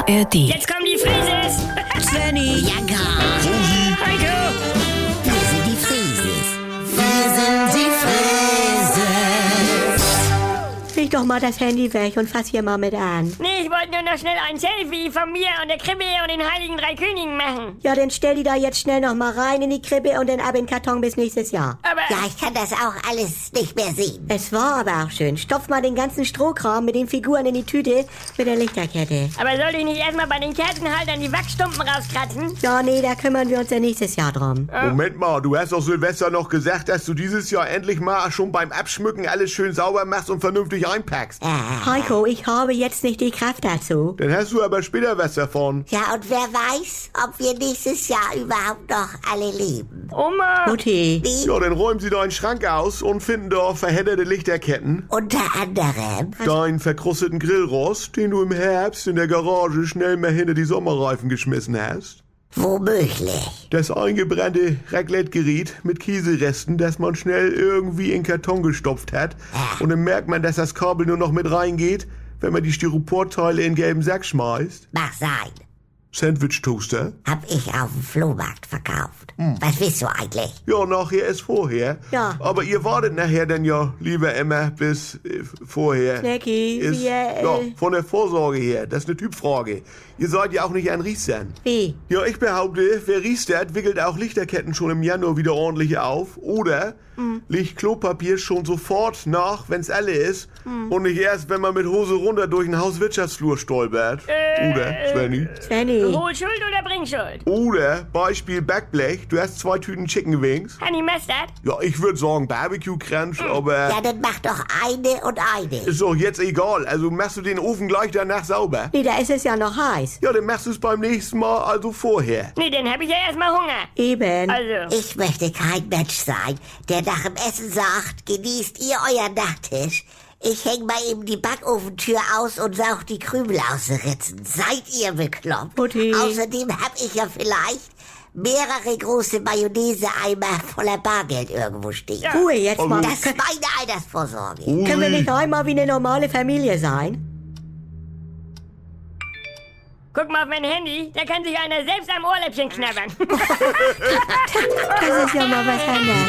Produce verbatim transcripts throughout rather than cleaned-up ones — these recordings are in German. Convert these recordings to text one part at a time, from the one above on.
A R D. Jetzt kommen die Frises! Svenny, Jagger, Heiko! wir sind die Frieses. Wir sind die Frieses. leg doch mal das Handy weg und fass hier mal mit an. Nee, ich wollte nur noch schnell ein Selfie von mir und der Krippe und den Heiligen Drei Königen machen. Ja, dann stell die da jetzt schnell noch mal rein in die Krippe und dann ab in den Karton bis nächstes Jahr. Aber... Ja, ich kann das auch alles nicht mehr sehen. Es war aber auch schön. Stopf mal den ganzen Strohkram mit den Figuren in die Tüte mit der Lichterkette. Aber sollte ich nicht erstmal bei den Kerzenhaltern die Wachsstumpen rauskratzen? Ja, nee, da kümmern wir uns ja nächstes Jahr drum. Moment mal, du hast doch Silvester noch gesagt, dass du dieses Jahr endlich mal schon beim Abschmücken alles schön sauber machst und vernünftig einpackst. Äh, Heiko, ich habe jetzt nicht die Kraft dazu. Dann hast du aber später was davon. ja, und wer weiß, ob wir nächstes Jahr überhaupt noch alle leben. Oma! Mutti, Wie? Ja, dann räumen sie deinen Schrank aus und finden dort verhedderte Lichterketten, Unter anderem. deinen verkrusteten Grillrost, den du im Herbst in der Garage schnell mal hinter die Sommerreifen geschmissen hast. Womöglich. Das eingebrannte Raclette-Gerät mit Käseresten, das man schnell irgendwie in Karton gestopft hat. Und dann merkt man, dass das Kabel nur noch mit reingeht, wenn man die Styroporteile in gelben Sack schmeißt. Mag sein. Sandwich-Toaster. Hab ich auf dem Flohmarkt verkauft. Was willst du eigentlich? Ja, nachher ist vorher. Ja. Aber ihr wartet nachher dann ja lieber immer bis äh, vorher. Snacki, ist, wir, äh, ja, von der Vorsorge her. Das ist eine Typfrage. Ihr seid ja auch nicht an Riestern. wie? Ja, ich behaupte, wer riestert, wickelt auch Lichterketten schon im Januar wieder ordentlich auf. Oder legt Klopapier schon sofort nach, wenn's alle ist. Und nicht erst, wenn man mit Hose runter durch den Hauswirtschaftsflur stolpert. Oder, Svenny? Svenny, Hol Schuld oder bring Schuld? Oder, Beispiel Backblech, du hast zwei Tüten Chicken Wings. Honey Mustard? Ja, ich würde sagen Barbecue Crunch, aber Ja, dann mach doch eine und eine. ist doch jetzt egal. Also machst du den Ofen gleich danach sauber? nee, da ist es ja noch heiß. Ja, dann machst du es beim nächsten Mal, also vorher. Nee, dann hab ich ja erstmal Hunger. Eben. Also... Ich möchte kein Mensch sein, der nach dem Essen sagt, genießt ihr euren Nachtisch. Ich häng mal eben die Backofentür aus und saug die Krümel aus den Ritzen. Seid ihr bekloppt? Mutti. Außerdem hab ich ja vielleicht mehrere große Mayonnaise-Eimer voller Bargeld irgendwo stehen. Ruhe jetzt mal. Das ist meine Altersvorsorge. Können wir nicht einmal wie eine normale Familie sein? Guck mal auf mein Handy, da kann sich einer selbst am Ohrläppchen knabbern. Das ist ja mal was anderes.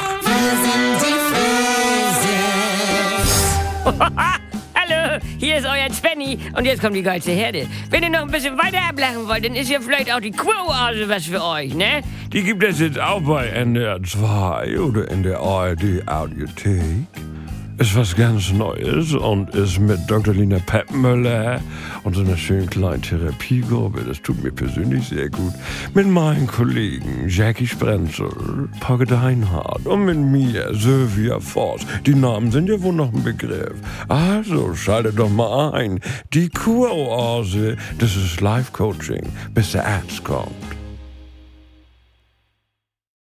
Hallo, hier ist euer Svenny und jetzt kommt die geilste Herde. Wenn ihr noch ein bisschen weiter ablachen wollt, dann ist ja vielleicht auch die Quo-Oase was für euch, ne? Die gibt es jetzt auch bei N D R zwei oder in der A R D Audiothek. Ist was ganz Neues und ist mit Doktor Lina Peppmüller und so einer schönen kleinen Therapiegruppe, das tut mir persönlich sehr gut, mit meinen Kollegen Jackie Sprenzel, Pogge Deinhardt und mit mir, Sylvia Voss. Die Namen sind ja wohl noch ein Begriff. Also schaltet doch mal ein. Die Kuroase, das ist Life-Coaching, bis der Arzt kommt.